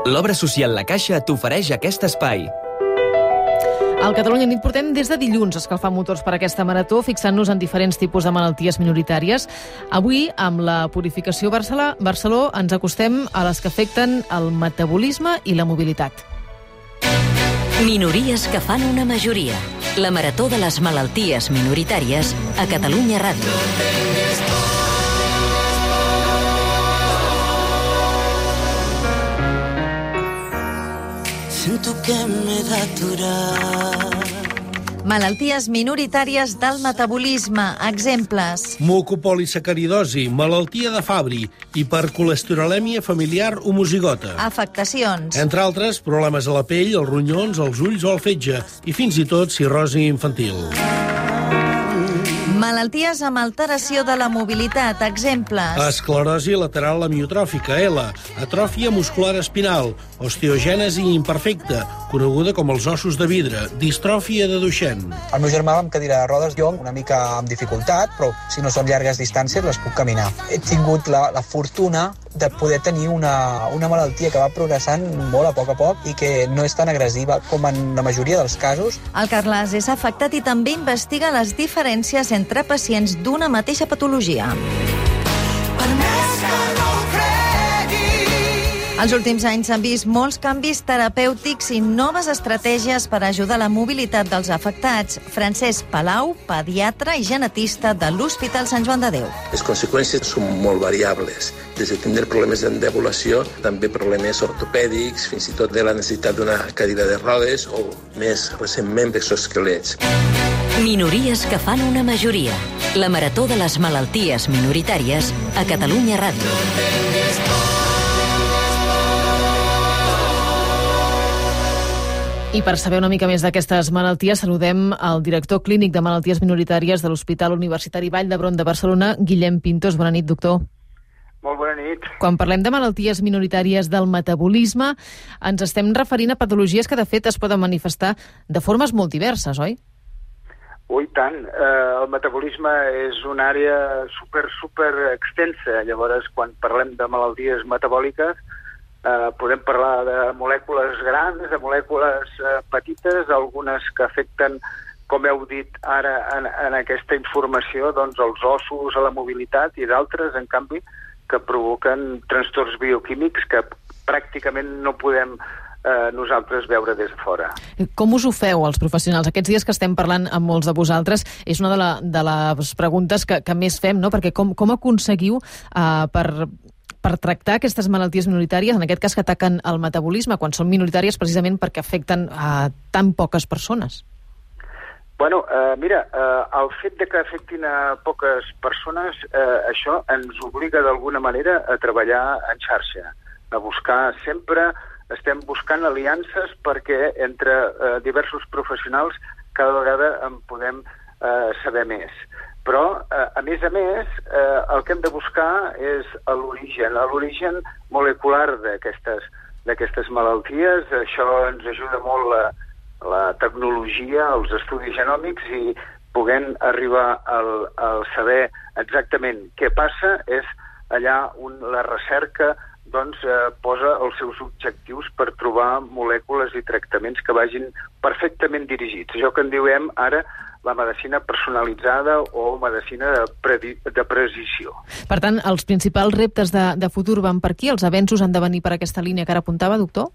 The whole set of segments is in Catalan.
L'obra social La Caixa t'ofereix aquest espai. Al Catalunya Nit portem des de dilluns escalfant motors per aquesta marató, fixant-nos en diferents tipus de malalties minoritàries. Avui, amb la purificació Barceló, ens acostem a les que afecten el metabolisme i la mobilitat. Minories que fan una majoria. La marató de les malalties minoritàries a Catalunya Ràdio. Siento que me da aturar. Malalties minoritàries del metabolisme. Exemples: mucopolisacaridosi, malaltia de Fabry, hipercolesterolèmia familiar homozigota. Afectacions: entre altres, problemes a la pell, els ronyons, els ulls o el fetge, i fins i tot cirrosi infantil. malalties amb alteració de la mobilitat. Exemples: esclerosi lateral amiotròfica, ELA, atròfia muscular espinal, osteogènesi imperfecta, coneguda com els ossos de vidre, distròfia de Duchenne. El meu germà va amb cadira de rodes, jo una mica amb dificultat, però si no són llargues distàncies les puc caminar. He tingut la fortuna de poder tenir una malaltia que va progressant molt a poc i que no és tan agressiva com en la majoria dels casos. El Carles és afectat i també investiga les diferències entre pacients d'una mateixa patologia. Els últims anys s'han vist molts canvis terapèutics i noves estratègies per ajudar la mobilitat dels afectats. Francesc Palau, pediatre i genetista de l'Hospital Sant Joan de Déu. Les conseqüències són molt variables, des de tindre problemes d'endevolació, també problemes ortopèdics, fins i tot de la necessitat d'una cadira de rodes o, més recentment, exoesquelets. Minories que fan una majoria. La marató de les malalties minoritàries a Catalunya Ràdio. I per saber una mica més d'aquestes malalties, saludem el director clínic de malalties minoritàries de l'Hospital Universitari Vall d'Hebron de Barcelona, Guillem Pintos. Bona nit, doctor. Molt bona nit. Quan parlem de malalties minoritàries del metabolisme, ens estem referint a patologies que, de fet, es poden manifestar de formes molt diverses, oi? Ui, tant. El metabolisme és una àrea super extensa. Llavors, quan parlem de malalties metabòliques, podem parlar de molècules grans, de molècules petites, algunes que afecten, com heu dit ara en aquesta informació, doncs els ossos, a la mobilitat, i d'altres, en canvi, que provoquen trastorns bioquímics que pràcticament no podem nosaltres veure des de fora. Com us ho feu, els professionals? Aquests dies que estem parlant amb molts de vosaltres, és una de les preguntes que més fem, no? Perquè com aconseguiu per tractar aquestes malalties minoritàries, en aquest cas que ataquen el metabolisme, quan són minoritàries precisament perquè afecten a tan poques persones? Bueno, mira, el fet de que afectin a poques persones, això ens obliga d'alguna manera a treballar en xarxa, a buscar sempre, estem buscant aliances perquè entre diversos professionals cada vegada en podem saber més. Però, a més, el que hem de buscar és l'origen molecular d'aquestes malalties. Això ens ajuda molt la tecnologia, els estudis genòmics, i podent arribar al saber exactament què passa és allà on la recerca posa els seus objectius per trobar molècules i tractaments que vagin perfectament dirigits. Això que en diem ara la medicina personalitzada o medicina de precisió. Per tant, els principals reptes de futur van per aquí? Els avenços han de venir per aquesta línia que ara apuntava, doctor?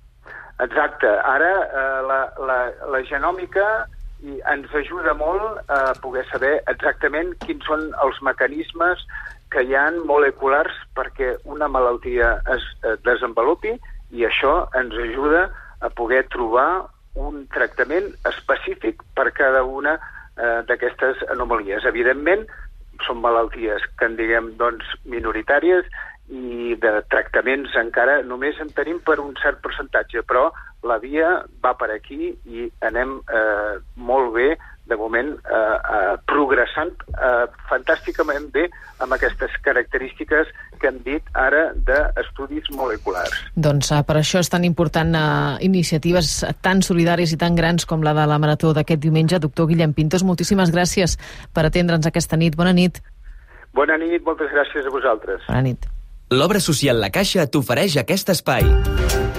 Exacte. Ara la genòmica ens ajuda molt a poder saber exactament quins són els mecanismes que hi ha moleculars perquè una malaltia es desenvolupi, i això ens ajuda a poder trobar un tractament específic per cada una d'aquestes anomalies. Evidentment, són malalties que en diguem minoritàries i de tractaments encara només en tenim per un cert percentatge, però la via va per aquí i anem molt bé, de moment, progressant fantàsticament bé amb aquestes característiques que hem dit ara d'estudis moleculars. Doncs per això és tan important iniciatives tan solidàries i tan grans com la de la marató d'aquest diumenge. Doctor Guillem Pintos, moltíssimes gràcies per atendre'ns aquesta nit. Bona nit. Bona nit, moltes gràcies a vosaltres. Bona nit. L'obra social La Caixa t'ofereix aquest espai.